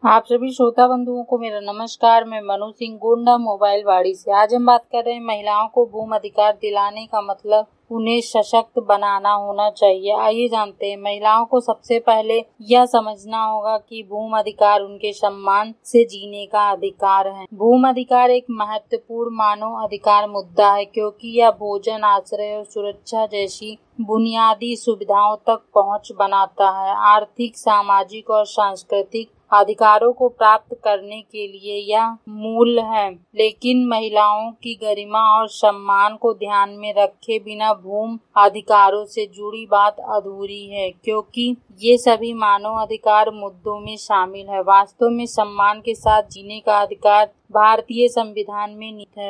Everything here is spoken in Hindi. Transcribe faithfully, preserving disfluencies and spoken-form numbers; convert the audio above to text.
आप सभी श्रोता बंधुओं को मेरा नमस्कार। मैं मनु सिंह गोंडा मोबाइल वाड़ी से। आज हम बात कर रहे हैं महिलाओं को भूमि अधिकार दिलाने का मतलब उन्हें सशक्त बनाना होना चाहिए। आइए जानते हैं। महिलाओं को सबसे पहले यह समझना होगा कि भूमि अधिकार उनके सम्मान से जीने का अधिकार है। भूमि अधिकार एक महत्वपूर्ण मानव अधिकार मुद्दा है क्योंकि यह भोजन, आश्रय और सुरक्षा जैसी बुनियादी सुविधाओं तक पहुंच बनाता है। आर्थिक, सामाजिक और सांस्कृतिक अधिकारों को प्राप्त करने के लिए यह मूल है, लेकिन महिलाओं की गरिमा और सम्मान को ध्यान में रखे बिना भूमि अधिकारों से जुड़ी बात अधूरी है, क्योंकि ये सभी मानव अधिकार मुद्दों में शामिल है। वास्तव में सम्मान के साथ जीने का अधिकार भारतीय संविधान में निहित है।